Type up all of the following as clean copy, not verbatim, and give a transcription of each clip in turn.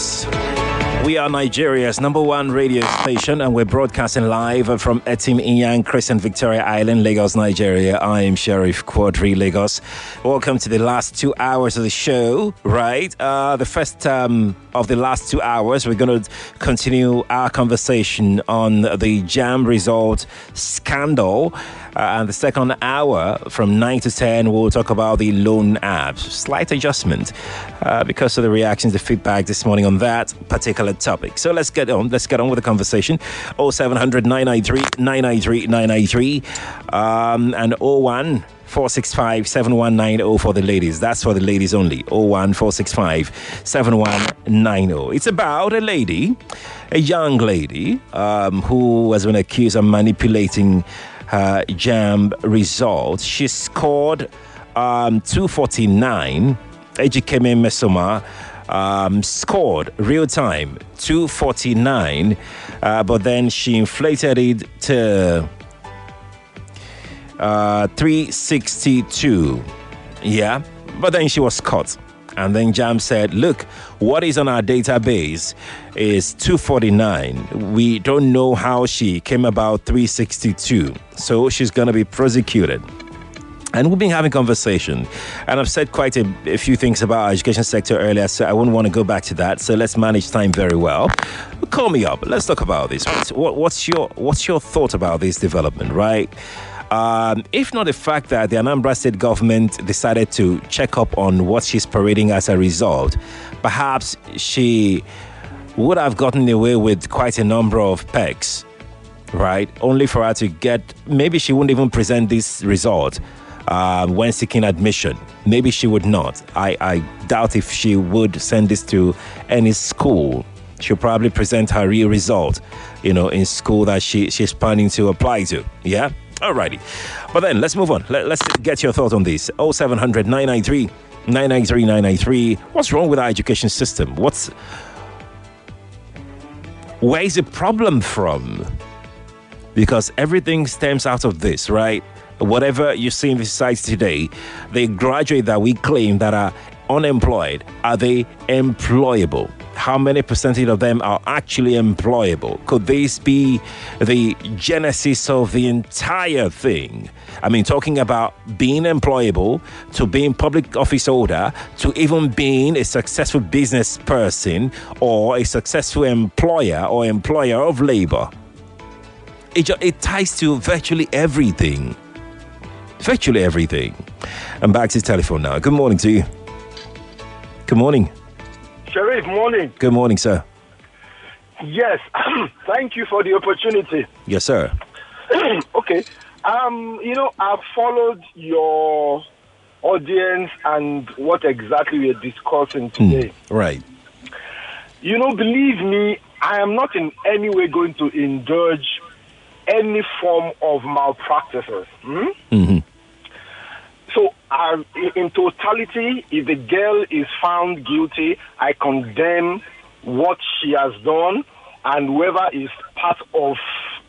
Lagos. We are Nigeria's #1 radio station, and we're broadcasting live from Etim Inyang Crescent, Victoria Island, Lagos, Nigeria. I am Sheriff Quadri, Lagos. Welcome to the last 2 hours of the show, right? The first of the last 2 hours, we're going to continue our conversation on the JAMB result scandal. And the second hour, from 9 to 10, we'll talk about the loan apps. Slight adjustment because of the reactions, the feedback this morning on that particular topic. So let's get on with the conversation. 0700 993 993 993 and 01 465 7190 for the ladies. That's for the ladies only. 01 465 7190. It's about a young lady who has been accused of manipulating her JAMB results. She scored 249. Ejikeme Mesoma scored real time 249, but then she inflated it to 362. Yeah, but then she was caught. And then JAMB said, look, what is on our database is 249. We don't know how she came about 362. So she's going to be prosecuted. And we've been having conversation. And I've said quite a few things about our education sector earlier, so I wouldn't want to go back to that. So let's manage time very well. Call me up. Let's talk about this. What's your thought about this development, right? If not the fact that the Anambra State government decided to check up on what she's parading as a result, perhaps she would have gotten away with quite a number of pegs, right? Only for her to maybe she wouldn't even present this result when seeking admission. Maybe she would not. I doubt if she would send this to any school. She'll probably present her real result, in school that she's planning to apply to. Yeah? Alrighty. But then let's move on. Let's get your thoughts on this. 0700 993 993 993. What's wrong with our education system? Where is the problem from? Because everything stems out of this, right? Whatever you see in the society today, the graduates that we claim that are unemployed, are they employable? How many percentage of them are actually employable? Could this be the genesis of the entire thing? I mean, talking about being employable, to being public office holder, to even being a successful business person or a successful employer or employer of labor. It ties to virtually everything. Virtually everything. I'm back to the telephone now. Good morning to you. Good morning. Sheriff, morning. Good morning, sir. Yes, thank you for the opportunity. Yes, sir. Okay. I've followed your audience and what exactly we're discussing today. Right. Believe me, I am not in any way going to indulge any form of malpractices. Mm-hmm. So, in totality, if the girl is found guilty, I condemn what she has done, and whoever is part of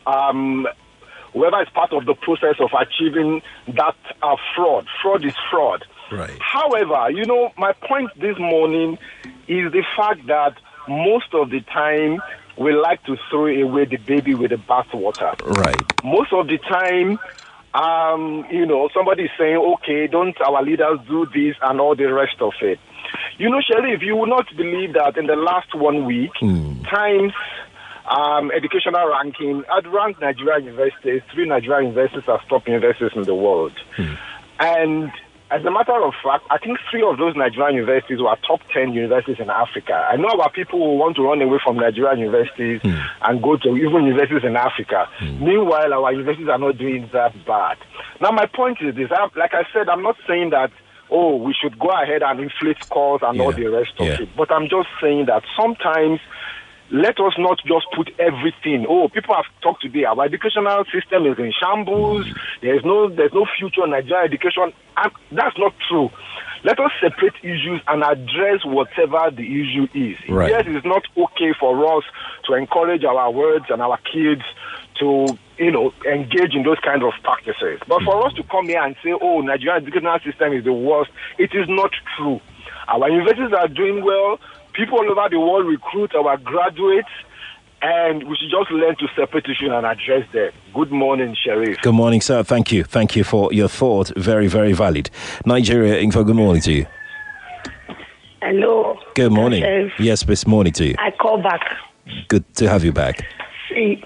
the process of achieving that fraud. Fraud is fraud. Right. However, my point this morning is the fact that most of the time we like to throw away the baby with the bathwater. Right. Most of the time, somebody is saying, okay, don't our leaders do this and all the rest of it. Sheriff, you will not believe that in the last 1 week, Times educational ranking had ranked Nigerian universities. 3 Nigerian universities are top universities in the world. And as a matter of fact, I think 3 of those Nigerian universities were top 10 universities in Africa. I know about people who want to run away from Nigerian universities and go to even universities in Africa. Meanwhile, our universities are not doing that bad. Now, my point is this. Like I said, I'm not saying that, we should go ahead and inflate scores and all the rest of it. But I'm just saying that sometimes let us not just put everything. People have talked today. Our educational system is in shambles. There's no future in Nigerian education. That's not true. Let us separate issues and address whatever the issue is. Right. Yes, it's not okay for us to encourage our words and our kids to, engage in those kind of practices. But for us to come here and say, Nigerian educational system is the worst, it is not true. Our universities are doing well. People all over the world recruit our graduates, and we should just learn to separate issues and address them. Good morning, Sheriff. Good morning, sir. Thank you. Thank you for your thought. Very, very valid. Nigeria Info, good morning to you. Hello. Good morning. Yes, this morning to you. I call back. Good to have you back. See,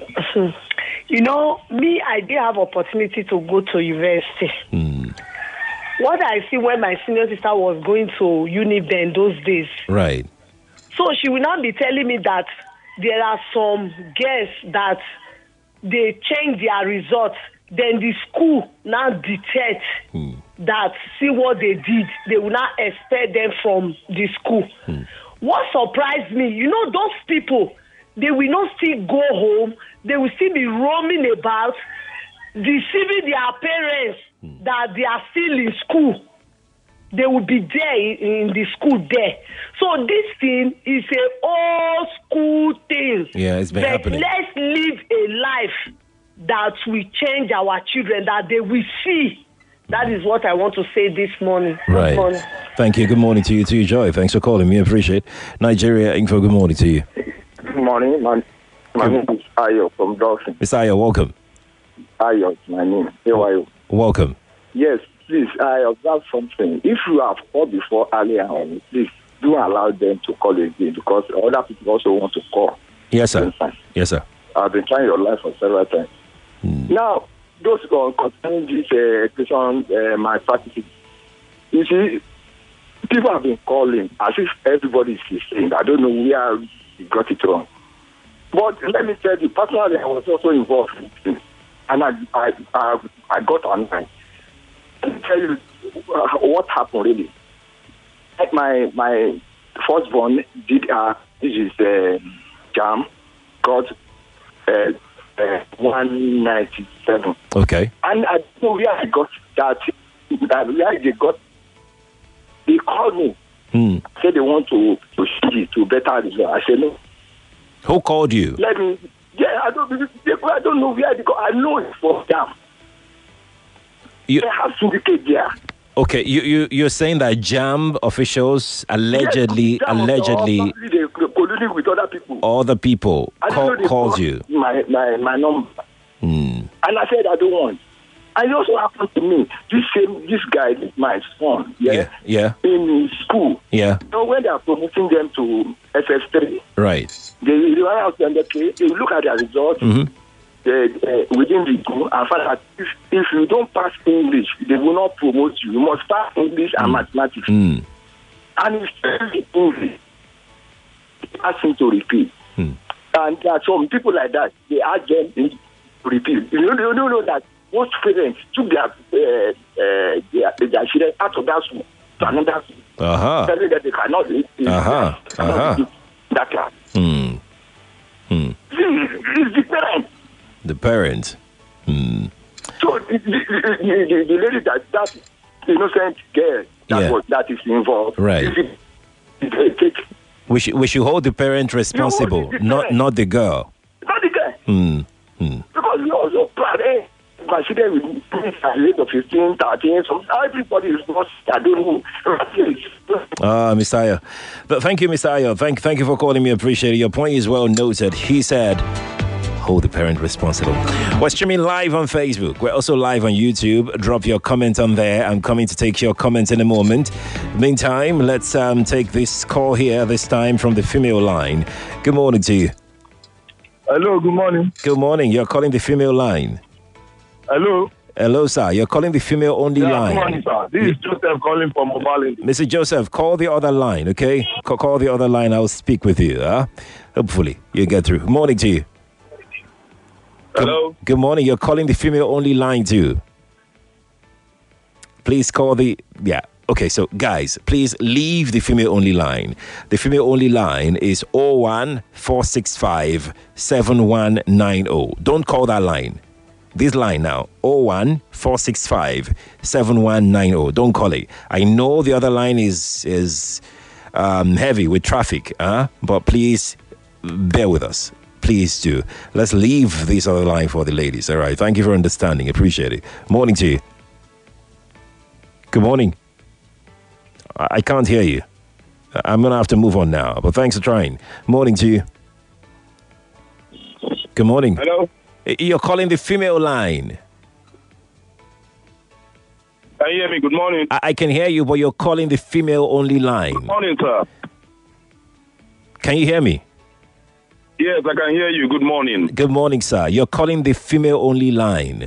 me, I did have opportunity to go to university. What I see when my senior sister was going to Uniben those days. Right. So she will not be telling me that there are some girls that they change their results. Then the school now detect that see what they did. They will not expel them from the school. What surprised me, those people, they will not still go home. They will still be roaming about, deceiving their parents that they are still in school. They will be there in the school there. So this thing is a old school thing. Yeah, it's been happening. Let's live a life that will change our children, that they will see. That is what I want to say this morning. Right. Good morning. Thank you. Good morning to you too, Joy. Thanks for calling me. I appreciate it. Nigeria Info, good morning to you. Good morning. My name is Ayo from Dolphin. Mr. Ayo, welcome. Ayo, my name. How are you? Welcome. Yes, please, I observe something. If you have called before earlier on, please do allow them to call again, because other people also want to call. Yes, sir. Yes, sir. I've been trying your line for several times. Now, those concerning this education malpractice, you see, people have been calling as if everybody is saying, I don't know where you got it wrong. But let me tell you, personally, I was also involved in this, and I got online. Let me tell you what happened really. Like my firstborn did this is JAM, got 197. Okay. And I don't know where I got that where they got. They called me. Said they want to better the law. I said no. Who called you? Let me. Yeah, I don't know where they got. I know it's for them. They have syndicate there. Okay, you're saying that JAM officials allegedly they're colluding with other people. Other people called you. My number. And I said I don't want. And it also happened to me. This guy, my son, yeah, in school. Yeah. When they are promoting them to SS3, right. They run out and they look at their results within the school and find that if you don't pass English, they will not promote you. You must pass English and mathematics. And it's English. Ask him to repeat. And there are some people like that. They ask them to repeat. You know that most parents took their children out of that school to another school. Telling that they cannot read that class. It's the parents. The parents. So the lady that innocent girl that is involved. Right. We should hold the parent responsible, not the girl. Not the girl. Because we also proud. Consider with age of 15, 13, so everybody is not. I don't know. Mr. Ayo. But thank you, Mr. Ayo. Thank you for calling me. Appreciate it. Your point is well noted. He said, hold the parent responsible. We're streaming live on Facebook. We're also live on YouTube. Drop your comment on there. I'm coming to take your comments in a moment. Meantime, let's take this call here, this time from the female line. Good morning to you. Hello, good morning. Good morning. You're calling the female line. Hello. Hello, sir. You're calling the female-only line. Good morning, sir. This is Joseph calling from Mobile. Mr. Joseph, call the other line, okay? Call the other line. I'll speak with you. Hopefully, you get through. Morning to you. Hello. Good morning. You're calling the female-only line too. Please call the... Yeah. Okay, so guys, please leave the female-only line. The female-only line is 01465 7190. Don't call that line. This line now, 01465 7190. Don't call it. I know the other line is heavy with traffic, but please bear with us. Please do. Let's leave this other line for the ladies. All right. Thank you for understanding. Appreciate it. Morning to you. Good morning. I can't hear you. I'm going to have to move on now, but thanks for trying. Morning to you. Good morning. Hello? You're calling the female line. Can you hear me? Good morning. I can hear you, but you're calling the female-only line. Good morning, sir. Can you hear me? Yes, I can hear you. Good morning. Good morning, sir. You're calling the female-only line.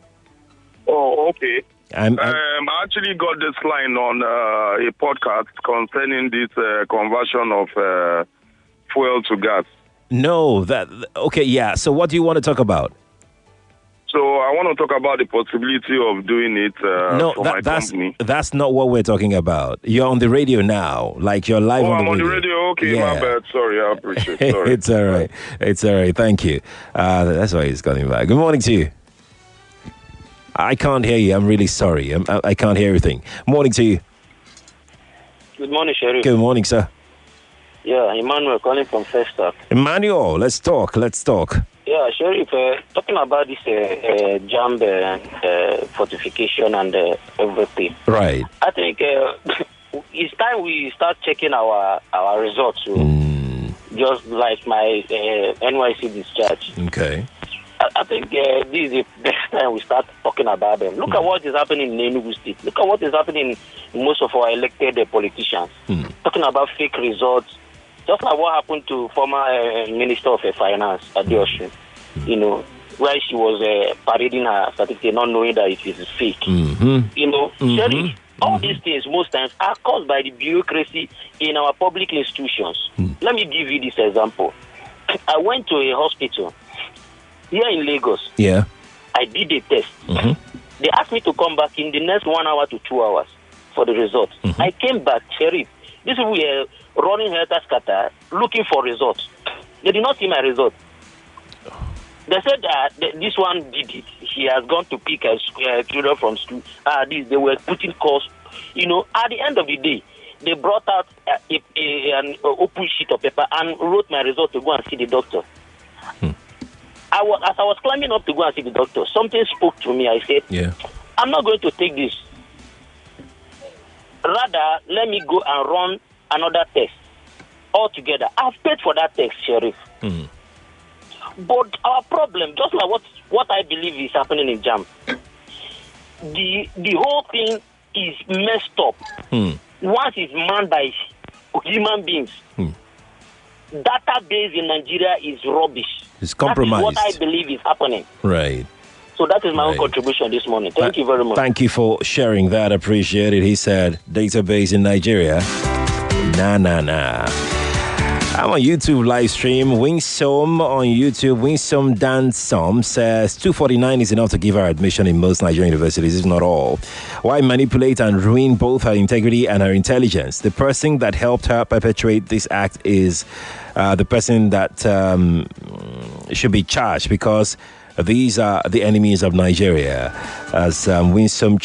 Oh, okay. I I actually got this line on a podcast concerning this conversion of fuel to gas. No, okay, yeah. So what do you want to talk about? So I want to talk about the possibility of doing it for my company. That's not what we're talking about. You're on the radio now, like you're live on the radio. I'm on the radio. Okay, yeah. My bad. Sorry, I appreciate it. Sorry. It's all right. It's all right. Thank you. That's why he's calling back. Good morning to you. I can't hear you. I'm really sorry. I can't hear everything. Morning to you. Good morning, Sheriff. Good morning, sir. Yeah, Emmanuel calling from First Staff. Emmanuel, let's talk. Yeah, Sheriff, talking about this JAMB fortification and everything. Right. I think it's time we start checking our results. Just like my NYC discharge. Okay. I think this is the best time we start talking about them. Look at what is happening in Enugu State. Look at what is happening in most of our elected politicians. Talking about fake results. Just like what happened to former Minister of Finance, Adeosun, where she was parading her certificate, not knowing that it is fake. Sheriff, all these things most times are caused by the bureaucracy in our public institutions. Let me give you this example. I went to a hospital here in Lagos. Yeah. I did a test. They asked me to come back in the next 1 hour to 2 hours for the results. I came back, Sheriff. These people were running helter-skelter looking for results. They did not see my result. They said that this one did it. He has gone to pick children from school. They were putting calls. At the end of the day, they brought out an open sheet of paper and wrote my result to go and see the doctor. As I was climbing up to go and see the doctor, something spoke to me. I said, I'm not going to take this. Rather, let me go and run another test altogether. I've paid for that test, Sheriff. But our problem, just like what I believe is happening in JAMB, the whole thing is messed up. Once it's manned by human beings, database in Nigeria is rubbish. It's compromised. That is what I believe is happening. Right. So that is my own contribution this morning. Thank you very much. Thank you for sharing that. Appreciate it. He said, database in Nigeria. Nah. I'm on YouTube live stream. Winsome on YouTube. Winsome Dansom says 249 is enough to give her admission in most Nigerian universities, if not all. Why manipulate and ruin both her integrity and her intelligence? The person that helped her perpetrate this act is the person that should be charged, because these are the enemies of Nigeria. As Winsome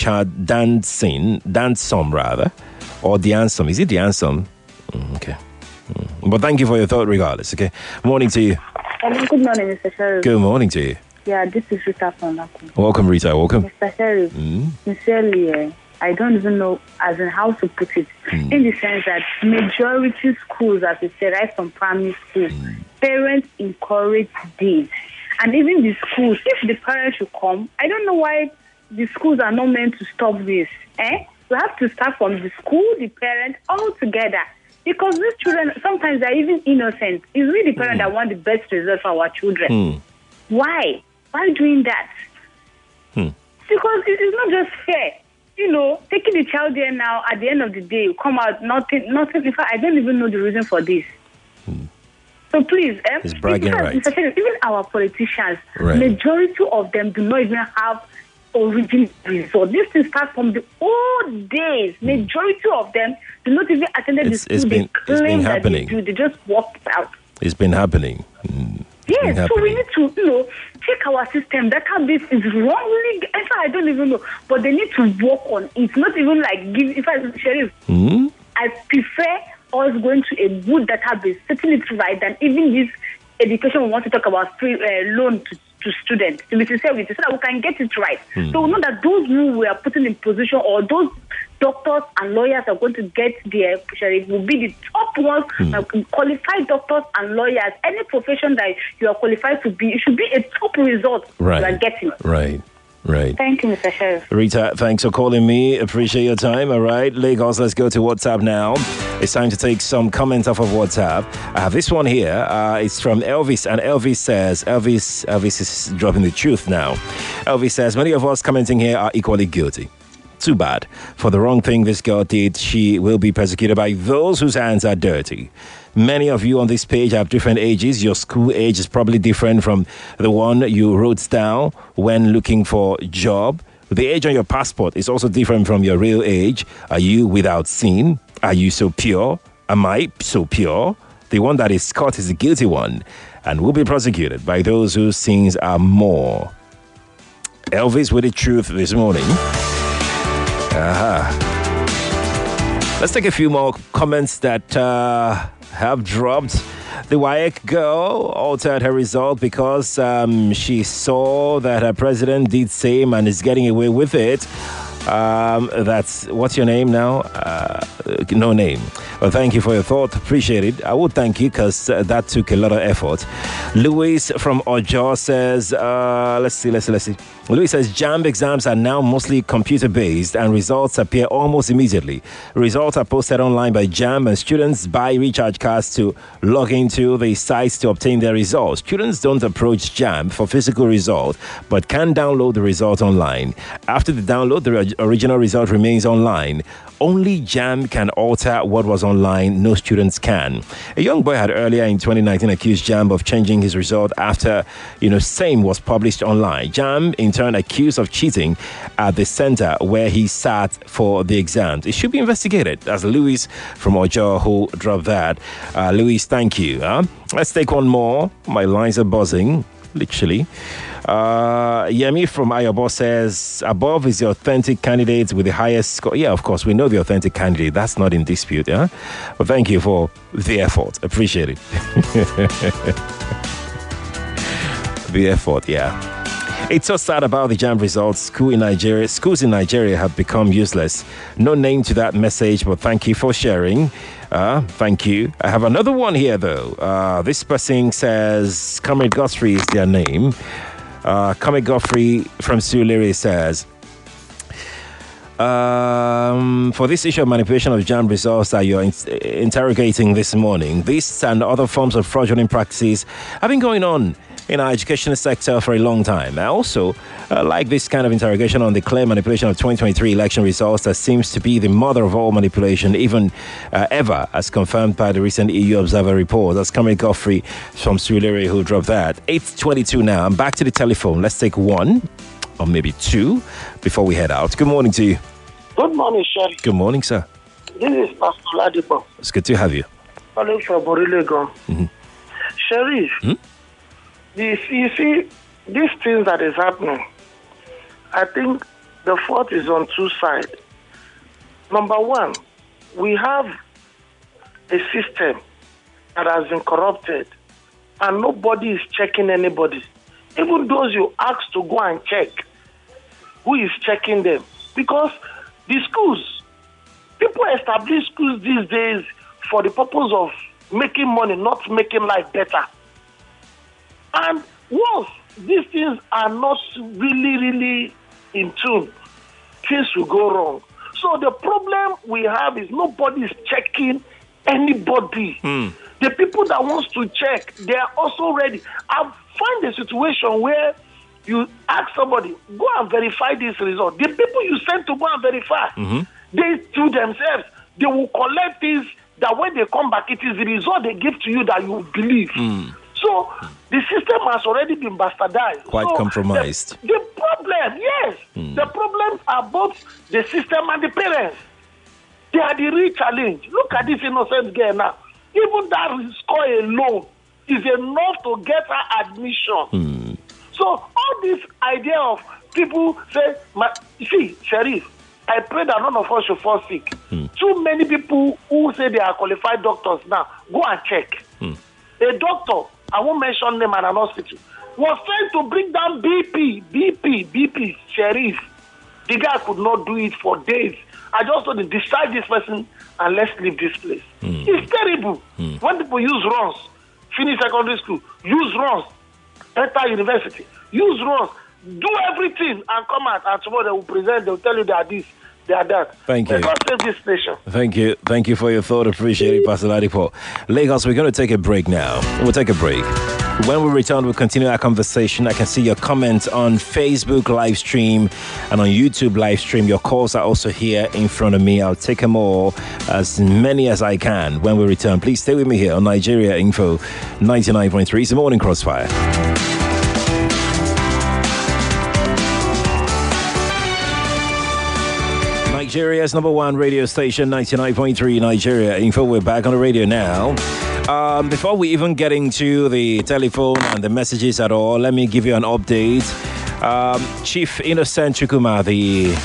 Dansom rather, or Diansom. Is it Diansom? Okay. But thank you for your thought regardless, okay? Morning to you. Good morning, Mr. Sheriff. Good morning to you. Yeah, this is Rita from Laku. Welcome, Rita. Welcome. Mr. Sheriff, sincerely, I don't even know as in how to put it. In the sense that majority schools, as you said, right from primary school, parents encourage this. And even the schools, if the parents should come, I don't know why the schools are not meant to stop this. We have to start from the school, the parents, all together. Because these children, sometimes they're even innocent. It's really the parent that want the best result for our children. Why? Why doing that? Because it is not just fair. Taking the child there now, at the end of the day, you come out, nothing. In fact, I don't even know the reason for this. So please, it's bragging rights. Even our politicians, majority of them do not even have original result. This thing starts from the old days. Majority of them do not even attend the school. It's been happening. They just walked out. It's been happening. Yes, so we need to, check our system. Database is wrongly. In fact, I don't even know, but they need to work on it. Not even like give. If I Sheriff, I prefer us going to a good database, setting it right, than even this education we want to talk about free loan to students, to be sincere with you, so that we can get it right. So we know that those who we are putting in position, or those doctors and lawyers are going to get there, Sheriff, will be the top ones, qualified doctors and lawyers. Any profession that you are qualified to be, it should be a top result you are getting. Right. Thank you, Mr. Sheriff. Rita, thanks for calling me. Appreciate your time. All right, Lagos, let's go to WhatsApp now. It's time to take some comments off of WhatsApp. I have this one here. It's from Elvis, and Elvis says, Elvis is dropping the truth now. Elvis says, many of us commenting here are equally guilty. Too bad. For the wrong thing this girl did, she will be persecuted by those whose hands are dirty. Many of you on this page have different ages. Your school age is probably different from the one you wrote down when looking for a job. The age on your passport is also different from your real age. Are you without sin? Are you so pure? Am I so pure? The one that is caught is the guilty one and will be prosecuted by those whose sins are more. Elvis with the truth this morning. Let's take a few more comments that have dropped. The WAEC girl altered her result because she saw that her president did same and is getting away with it. That's, what's your name now? No name. Well, thank you for your thought. Appreciate it. I would thank you because that took a lot of effort. Louis from Ojo says, let's see. Louis says, JAMB exams are now mostly computer-based and results appear almost immediately. Results are posted online by JAMB and students buy recharge cards to log into the sites to obtain their results. Students don't approach JAMB for physical result but can download the result online. After the download, the original result remains online. Only JAMB can alter what was online. No students can. A young boy had earlier in 2019 accused JAMB of changing his result after, same was published online. JAMB in turn accused of cheating at the center where he sat for the exams. It should be investigated. That's Louis from Ojo who dropped that. Louis, thank you. Let's take one more. My lines are buzzing, literally. Yemi from Ayobo says, above is the authentic candidate with the highest score. Yeah, of course, we know the authentic candidate. That's not in dispute. But thank you for the effort. Appreciate it. The effort, yeah. It's so sad about the JAMB results. Schools in Nigeria have become useless. No name to that message, but thank you for sharing. Thank you. I have another one here, though. This person says, Comrade Godfrey is their name. Comrade Godfrey from Sulere says, for this issue of manipulation of JAMB results that you're interrogating this morning, this and other forms of fraudulent practices have been going on in our educational sector for a long time. I also like this kind of interrogation on the clear manipulation of 2023 election results that seems to be the mother of all manipulation, even ever, as confirmed by the recent EU Observer report. That's Comrade Godfrey from Sulere who dropped that. 8:22 now. I'm back to the telephone. Let's take one or maybe two before we head out. Good morning to you. Good morning, Sheriff. Good morning, sir. This is Pastor Ladipo. It's good to have you. Calling from Borilegon. Sheriff, you see, these things that is happening, I think the fault is on two sides. Number one, we have a system that has been corrupted and nobody is checking anybody. Even those you ask to go and check, who is checking them? Because the schools, people establish schools these days for the purpose of making money, not making life better. And once these things are not really in tune, things will go wrong. So the problem we have is nobody is checking anybody. The people that wants to check, they are also ready. I've found a situation where you ask somebody, go and verify this result. The people you send to go and verify, they to themselves, they will collect this, that when they come back, it is the result they give to you that you believe. So the system has already been bastardized. Quite compromised. The problem, yes, the problems are both the system and the parents. They are the real challenge. Look at this innocent girl now. Even that score alone is enough to get her admission. So all this idea of people say, see, Sheriff, I pray that none of us should fall sick. Too many people who say they are qualified doctors now, go and check. A doctor, I won't mention name at an hospital, was trying to bring down BP, Sheriff. The guy could not do it for days. I just told him, discharge this person and let's leave this place. It's terrible. When people use runs, finish secondary school, use runs, enter university, use runs, do everything and come out, and tomorrow they will present, they will tell you they are this, they are that. Thank you. Let us save this nation. Thank you for your thought. Appreciate it, Pastor Ladipo. Lagos, we're going to take a break now. We'll take a break. When we return, we'll continue our conversation. I can see your comments on Facebook live stream and on YouTube live stream. Your calls are also here in front of me. I'll take them all, as many as I can, when we return. Please stay with me here on Nigeria Info 99.3. It's the Morning Crossfire. Nigeria's number one radio station, 99.3 Nigeria Info. We're back on the radio now. Before we even get into the telephone and the messages at all, let me give you an update. Chief Innocent Chukuma, the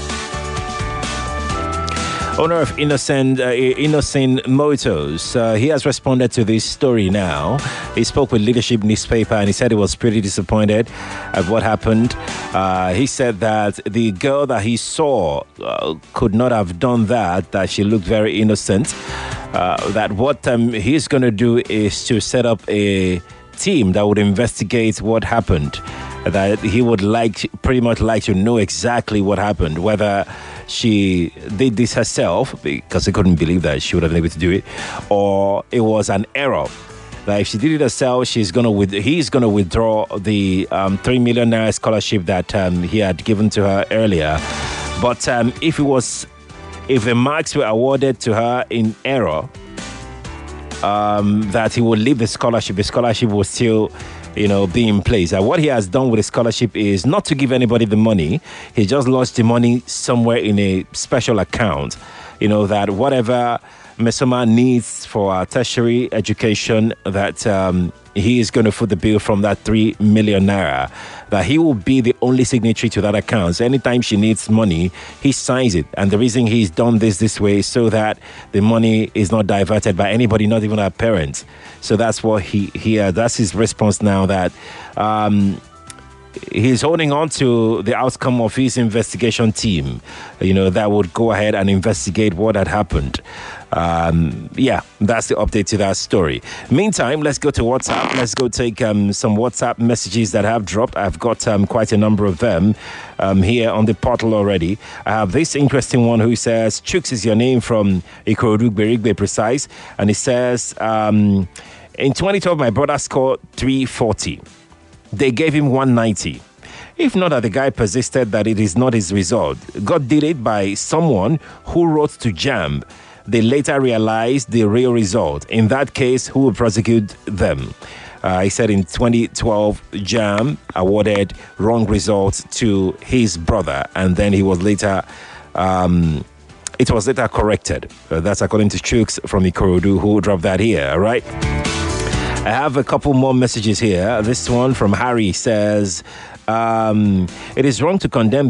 owner of Innocent Motors, he has responded to this story now. He spoke with Leadership newspaper and he said he was pretty disappointed at what happened. He said that the girl that he saw could not have done that she looked very innocent. That what he's going to do is to set up a team that would investigate what happened. That he would pretty much like to know exactly what happened, whether she did this herself because he couldn't believe that she would have been able to do it, or it was an error. That if she did it herself, he's going to withdraw the 3 million naira scholarship that he had given to her earlier. But if the marks were awarded to her in error, that he will leave the scholarship will still be in place. What he has done with the scholarship is not to give anybody the money. He just lost the money somewhere in a special account. That whatever Mesoma needs for tertiary education, that he is going to foot the bill from that 3 million naira. That he will be the only signatory to that account. So anytime she needs money, he signs it. And the reason he's done this way is so that the money is not diverted by anybody, not even our parents. So that's what that's his response now, that he's holding on to the outcome of his investigation team, that would go ahead and investigate what had happened. That's the update to that story. Meantime, let's go to WhatsApp. Let's go take some WhatsApp messages that have dropped. I've got quite a number of them here on the portal already. I have this interesting one who says, Chooks is your name, from Ikorodu Berigbe Precise. And it says, in 2012, my brother scored 340. They gave him 190. If not that the guy persisted that it is not his result. God did it by someone who wrote to JAMB. They later realized the real result. In that case, who will prosecute them? He said in 2012, JAMB awarded wrong results to his brother, and then he was later, it was later corrected. That's according to Chooks from Ikorodu, who dropped that here, all right? I have a couple more messages here. This one from Harry says, it is wrong to condemn the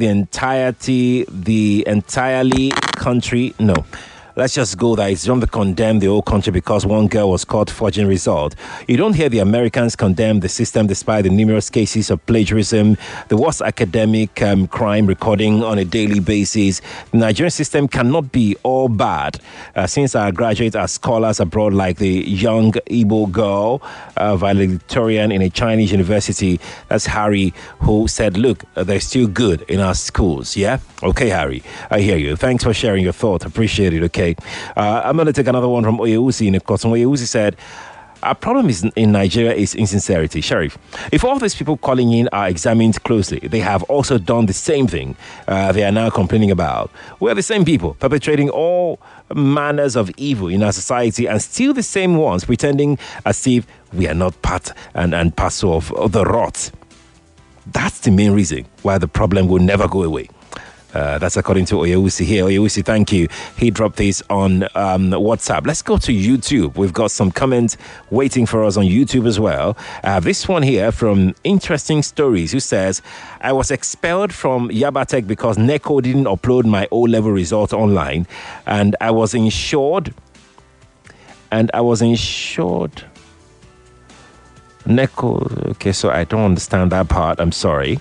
entirely country. No. Let's just go that it's wrong to condemn the whole country because one girl was caught forging result. You don't hear the Americans condemn the system despite the numerous cases of plagiarism, the worst academic crime recording on a daily basis. The Nigerian system cannot be all bad. Since our graduates are scholars abroad, like the young Igbo girl, valedictorian in a Chinese university. That's Harry, who said, look, they're still good in our schools. Yeah? Okay, Harry, I hear you. Thanks for sharing your thought. Appreciate it, okay? I'm going to take another one from Oyewusi. Oyewusi said, our problem in Nigeria is insincerity. Sheriff, if all these people calling in are examined closely, they have also done the same thing they are now complaining about. We're the same people perpetrating all manners of evil in our society and still the same ones pretending as if we are not part and parcel of the rot. That's the main reason why the problem will never go away. That's according to Oyewusi here. Oyewusi, thank you. He dropped this on WhatsApp. Let's go to YouTube. We've got some comments waiting for us on YouTube as well. I have this one here from Interesting Stories, who says, I was expelled from Yabatech because NECO didn't upload my O-level result online, and I was insured. NECO. Okay, so I don't understand that part. I'm sorry.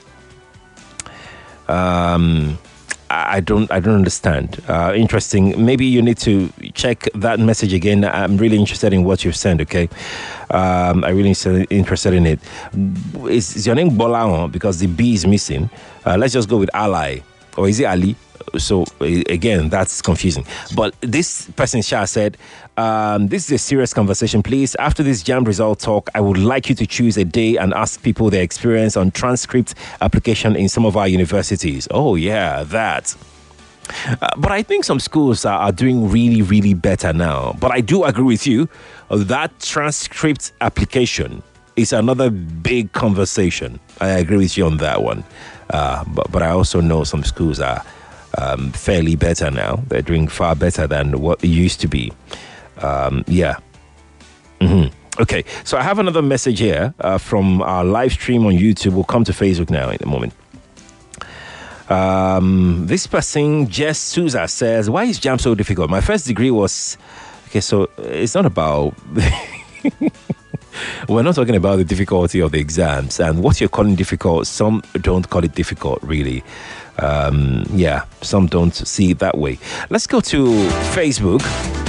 I don't understand. Interesting. Maybe you need to check that message again. I'm really interested in what you've sent. Okay, I'm really interested in it. Is your name Bolao? Because the B is missing. Let's just go with Ally, or is it Ali? So again, that's confusing. But this person, Shah, said, this is a serious conversation. Please, after this JAMB result talk, I would like you to choose a day and ask people their experience on transcript application in some of our universities. Oh, yeah, that. But I think some schools are doing really, really better now. But I do agree with you. That transcript application is another big conversation. I agree with you on that one. But I also know some schools are fairly better now. They're doing far better than what it used to be. Yeah. Okay, so I have another message here from our live stream on YouTube. We'll come to Facebook now in a moment. This person, Jess Souza, says, why is JAMB so difficult? My first degree was... Okay, so it's not about... We're not talking about the difficulty of the exams. And what you're calling difficult, some don't call it difficult, really. Yeah, some don't see it that way. Let's go to Facebook.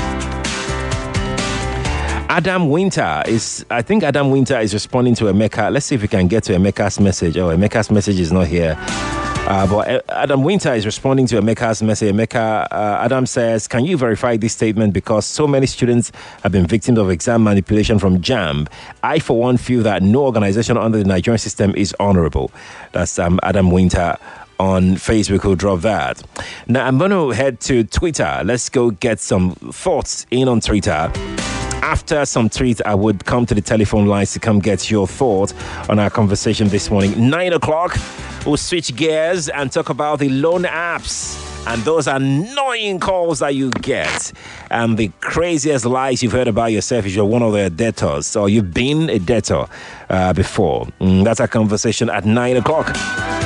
Adam Winter is responding to Emeka. Let's see if we can get to Emeka's message. Oh, Emeka's message is not here. But Adam Winter is responding to Emeka's message. Adam says, can you verify this statement? Because so many students have been victims of exam manipulation from JAMB. I, for one, feel that no organization under the Nigerian system is honorable. That's Adam Winter on Facebook who dropped that. Now, I'm going to head to Twitter. Let's go get some thoughts in on Twitter. After some tweets, I would come to the telephone lines to come get your thoughts on our conversation this morning. 9 o'clock, we'll switch gears and talk about the loan apps and those annoying calls that you get and the craziest lies you've heard about yourself if you're one of their debtors or you've been a debtor before. That's our conversation at 9 o'clock.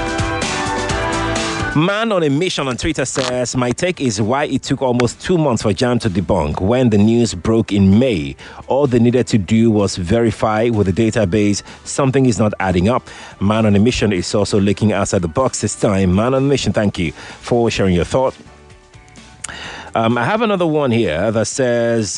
Man on a mission on Twitter says, my take is why it took almost 2 months for JAMB to debunk. When the news broke in May, all they needed to do was verify with the database something is not adding up. Man on a mission is also looking outside the box this time. Man on a mission, thank you for sharing your thought. I have another one here that says...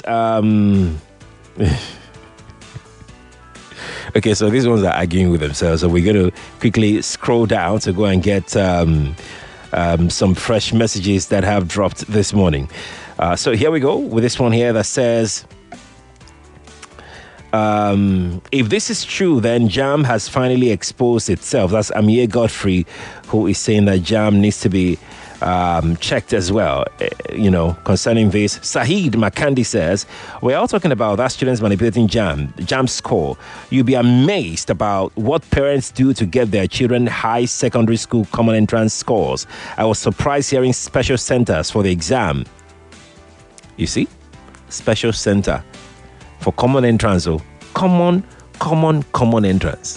Okay, so these ones are arguing with themselves. So we're going to quickly scroll down to go and get some fresh messages that have dropped this morning. So here we go with this one here that says, if this is true, then JAMB has finally exposed itself. That's Amir Godfrey, who is saying that JAMB needs to be checked as well, concerning this. Sahid Makandi says, we're all talking about that students manipulating JAMB score. You'll be amazed about what parents do to get their children high secondary school common entrance scores. I was surprised hearing special centers for the exam. You see? Special center for common entrance. Oh, common entrance.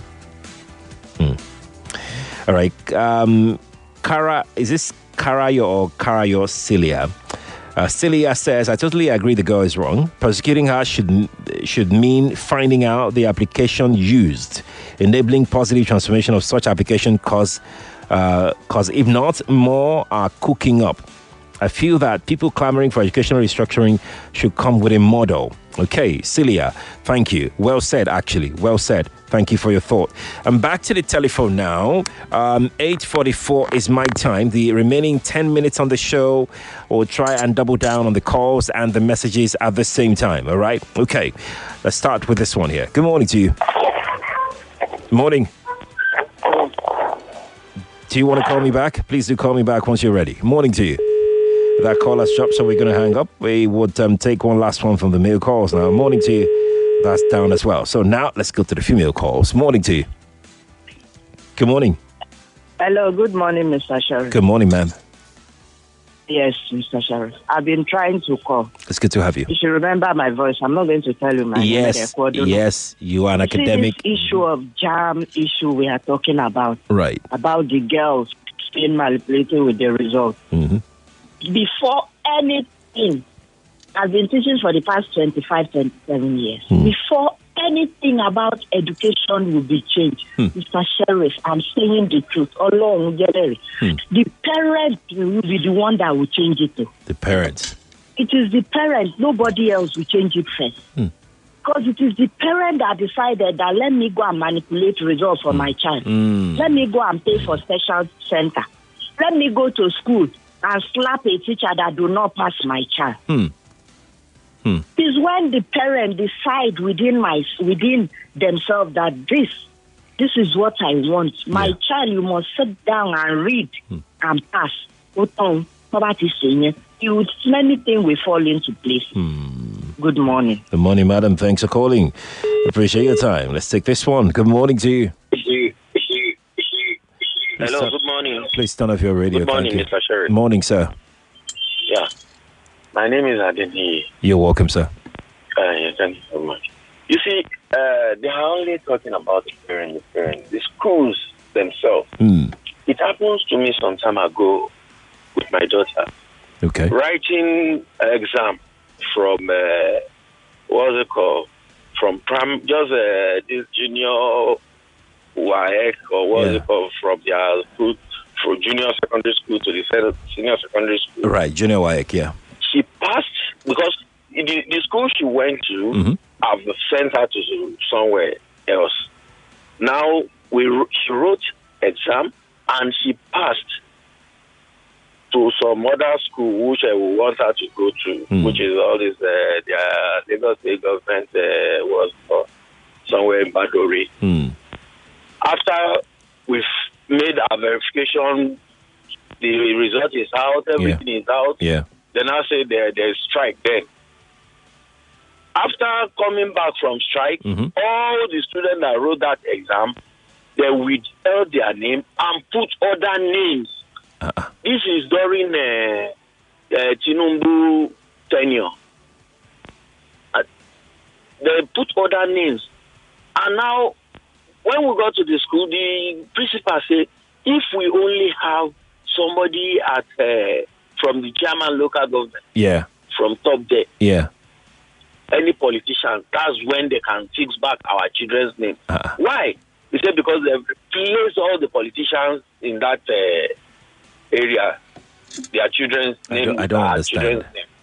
All right. Kara, is this Karayo or Karayo Celia? Celia says, I totally agree the girl is wrong. Prosecuting her should mean finding out the application used, enabling positive transformation of such application cause if not, more are cooking up. I feel that people clamoring for educational restructuring should come with a model. Okay, Celia, thank you. Well said, actually. Well said. Thank you for your thought. I'm back to the telephone now. 8:44 is my time. The remaining 10 minutes on the show, we'll try and double down on the calls and the messages at the same time. All right? Okay, let's start with this one here. Good morning to you. Good morning. Do you want to call me back? Please do call me back once you're ready. Good morning to you. That call has dropped, so we're going to hang up. We would take one last one from the male calls now. Morning to you. That's down as well. So now let's go to the female calls. Morning to you. Good morning. Hello, good morning, Mr. Sheriff. Good morning, ma'am. Yes, Mr. Sheriff. I've been trying to call. It's good to have you. You should remember my voice. I'm not going to tell you my name. Yes, you are an academic. This issue of JAMB issue we are talking about. Right. About the girls being manipulated with the results. Mm-hmm. Before anything, I've been teaching for the past 25, 27 years. Mm. Before anything about education will be changed, Mr. Sheriff, I'm saying the truth. The parent will be the one that will change it. The parents. It is the parent. Nobody else will change it first. Because it is the parent that decided that let me go and manipulate results for my child. Let me go and pay for special center. Let me go to school and slap a teacher that do not pass my child. It's when the parent decide within themselves that this is what I want. My child, you must sit down and read and pass. Many things will fall into place. Good morning. Good morning, madam. Thanks for calling. Appreciate your time. Let's take this one. Good morning to you. Hello, good morning. Please turn off your radio. Good morning, Thank you. Mr. Sheriff. Morning, sir. Yeah. My name is Adeni. You're welcome, sir. Yes, thank you so much. You see, they are only talking about the parents. The schools themselves. It happens to me some time ago with my daughter. Okay. Writing exam from, what's it called? From this junior WAEC or what's it called? From their school, from junior secondary school to the senior secondary school. Right, junior WAEC, yeah. She passed because the school she went to, I've sent her to somewhere else. Now, she wrote exam and she passed to some other school which I want her to go to, which is all this, their Lagos State government was somewhere in Badore. After we've made our verification, the result is out, everything is out. Yeah. Then I say there's strike then. After coming back from strike, all the students that wrote that exam, they withheld their name and put other names. This is during Tinubu tenure. They put other names. And now, when we got to the school, the principal said, if we only have somebody from the German local government, from top there, any politician, that's when they can fix back our children's name. Why? He said because they've replaced all the politicians in that area, their children's name. I don't understand.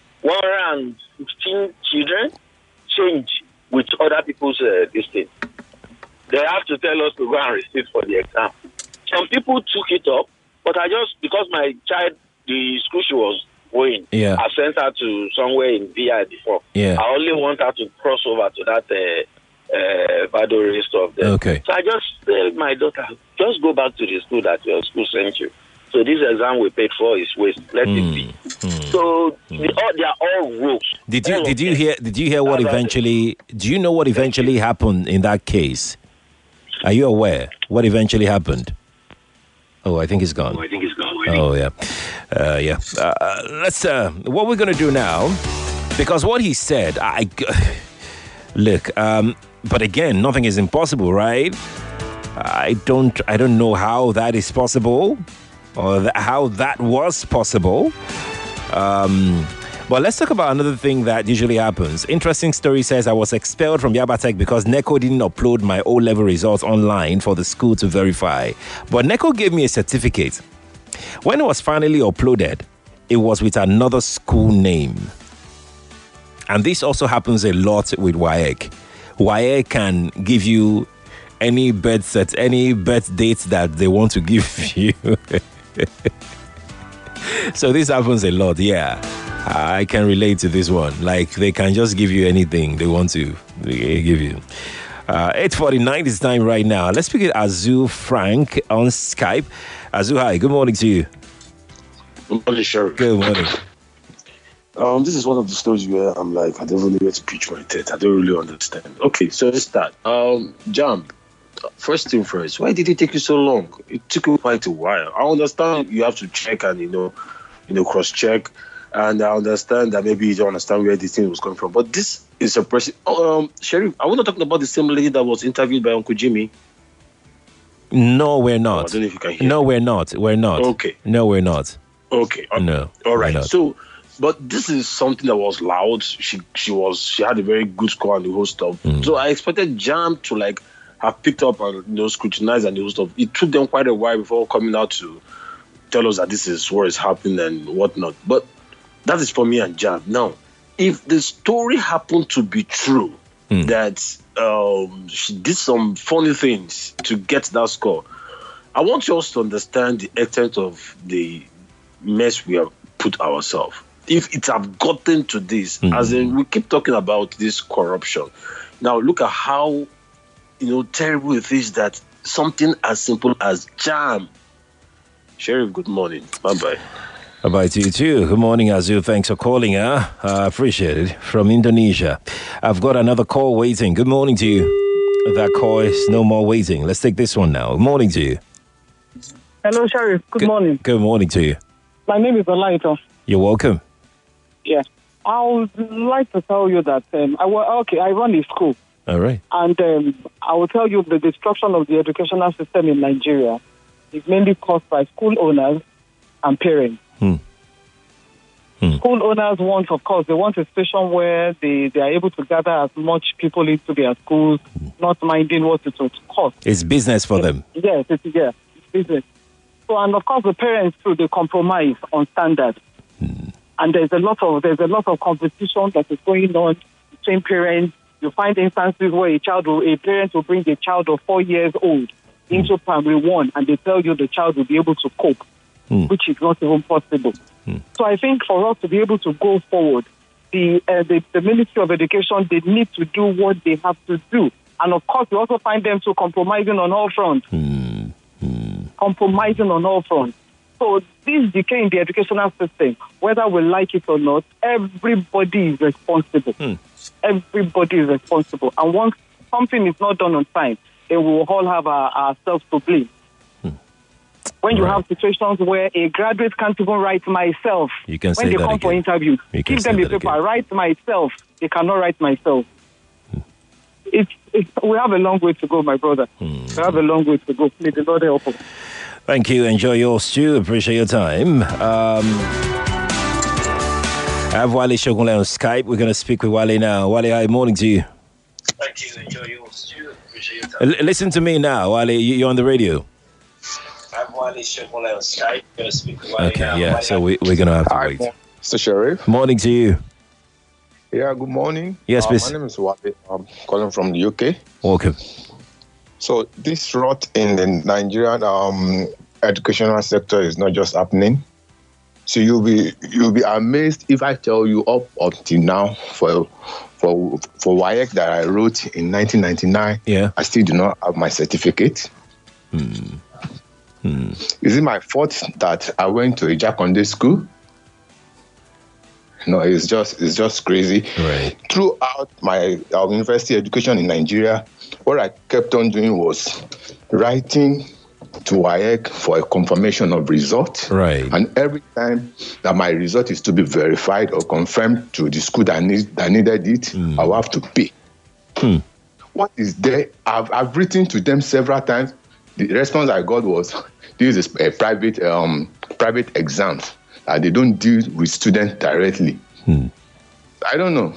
116 children change with other people's this thing. They have to tell us to go and receive for the exam. Some people took it up, but because my child, the school she was going, I sent her to somewhere in VI before. I only want her to cross over to that Badore stuff there. Okay. So I just tell my daughter, just go back to the school that your school sent you. So this exam we paid for is waste. Let it be. So they are all rules. Did you hear what eventually? Do you know what eventually happened in that case? Are you aware what eventually happened? Oh, I think it's gone. Oh, yeah. Let's. What we're gonna do now, because what he said, look. But again, nothing is impossible, right? I don't know how that is possible, or how that was possible. But let's talk about another thing that usually happens. Interesting story says I was expelled from Yabatech because NECO didn't upload my O-level results online for the school to verify. But NECO gave me a certificate. When it was finally uploaded, it was with another school name. And this also happens a lot with WAEC. WAEC can give you any birth dates that they want to give you. So this happens a lot, yeah. I can relate to this one. Like, they can just give you anything they want to give you. 8:49 is time right now. Let's speak with Azu Frank on Skype. Azu, hi. Good morning to you. Good morning, Sheriff. Good morning. This is one of the stories where I'm like, I don't really know where to pitch my tent. I don't really understand. Okay, so let's start. Jam, first thing first, why did it take you so long? It took you quite a while. I understand you have to check and, cross-check. And I understand that maybe you don't understand where this thing was coming from. But this is a person. Sheriff, are we not talking about the same lady that was interviewed by Uncle Jimmy? No, we're not. I don't know if you can hear. No, we're not. We're not. Okay. No, we're not. Okay. No. All right. So But this is something that was loud. She had a very good score and the whole stuff. So I expected JAMB to like have picked up and scrutinized and the whole stuff. It took them quite a while before coming out to tell us that this is what is happening and whatnot. But that is for me and JAMB. Now, if the story happened to be true, that she did some funny things to get that score, I want you all to understand the extent of the mess we have put ourselves. If it have gotten to this, as in we keep talking about this corruption. Now look at how terrible it is that something as simple as JAMB. Sheriff, good morning. Bye-bye. Bye-bye to you too. Good morning, Azu. Thanks for calling. I appreciate it. From Indonesia. I've got another call waiting. Good morning to you. That call is no more waiting. Let's take this one now. Good morning to you. Hello, Sheriff. Good morning. Good morning to you. My name is Olaito. You're welcome. Yeah. I would like to tell you that I run a school. All right. And I will tell you the destruction of the educational system in Nigeria is mainly caused by school owners and parents. School owners want a station where they are able to gather as much people into their schools, not minding what it would cost. It's business for them. Yes, it's business. So, and of course, the parents too, they compromise on standards. And there's a lot of competition that is going on between parents. You find instances where a parent will bring a child of 4 years old into primary 1, and they tell you the child will be able to cope, which is not even possible. So I think for us to be able to go forward, the Ministry of Education, they need to do what they have to do. And of course, we also find them to compromising on all fronts. Compromising on all fronts. So this decay in the educational system, whether we like it or not, everybody is responsible. Everybody is responsible. And once something is not done on time, then we will all have ourselves to blame. When you have situations where a graduate can't even write myself, you can when they come for interviews, give them a paper, write myself, they cannot write myself. We have a long way to go, my brother. We have a long way to go. May the Lord help us. Thank you. Enjoy your stew. Appreciate your time. I have Wale Shogunle on Skype. We're going to speak with Wale now. Wale, hi, morning to you. Thank you. Enjoy your stew. Appreciate your time. Listen to me now, Wale. You're on the radio. I have Wale Shogunle on Skype. We're going to speak with Wale now. Yeah. So we're going to have to wait. Mr. Sheriff. Morning to you. Yeah, good morning. Yes, please. My name is Wale. I'm calling from the UK. Welcome. So this rot in the Nigerian educational sector is not just happening. So you'll be amazed if I tell you up till now for WAEC that I wrote in 1999. Yeah. I still do not have my certificate. Is it my fault that I went to a Jakonde school? No, it's just crazy. Right. Throughout my university education in Nigeria, what I kept on doing was writing to WAEC for a confirmation of result. Right. And every time that my result is to be verified or confirmed to the school that needed it, I will have to pay. What is there? I've written to them several times. The response I got was, this is a private exam. They don't deal with students directly. I don't know.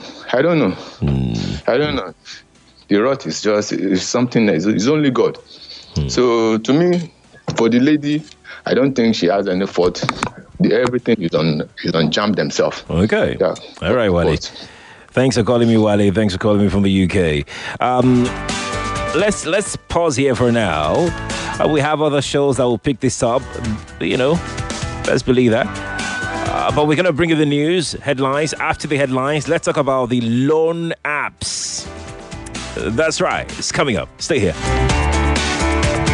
The rot is something that is only God. So to me, for the lady, I don't think she has any fault. Everything is on JAMB themselves. Okay. Yeah. All right, Wale. Thanks for calling me, Wale. Thanks for calling me from the UK. Let's pause here for now. We have other shows that will pick this up. Let's believe that. But we're going to bring you the news, headlines. After the headlines, let's talk about the loan apps. That's right. It's coming up. Stay here.